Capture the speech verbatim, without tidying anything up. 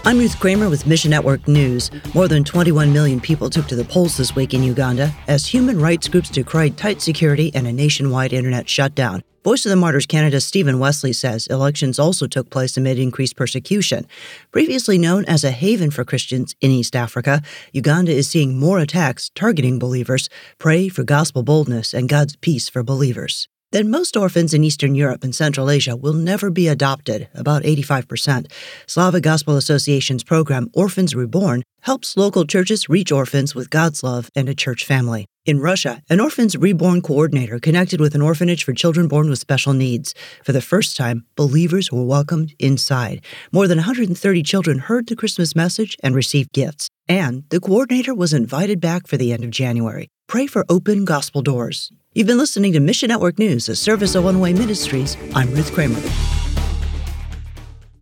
I'm Ruth Kramer with Mission Network News. More than twenty-one million people took to the polls this week in Uganda as human rights groups decried tight security and a nationwide internet shutdown. Voice of the Martyrs Canada's Stephen Wesley says elections also took place amid increased persecution. Previously known as a haven for Christians in East Africa, Uganda is seeing more attacks targeting believers. Pray for gospel boldness and God's peace for believers. Then most orphans in Eastern Europe and Central Asia will never be adopted, about eighty-five percent. Slavic Gospel Association's program Orphans Reborn helps local churches reach orphans with God's love and a church family. In Russia, an Orphans Reborn coordinator connected with an orphanage for children born with special needs. For the first time, believers were welcomed inside. More than one hundred thirty children heard the Christmas message and received gifts. And the coordinator was invited back for the end of January. Pray for open gospel doors. You've been listening to Mission Network News, a service of One Way Ministries. I'm Ruth Kramer.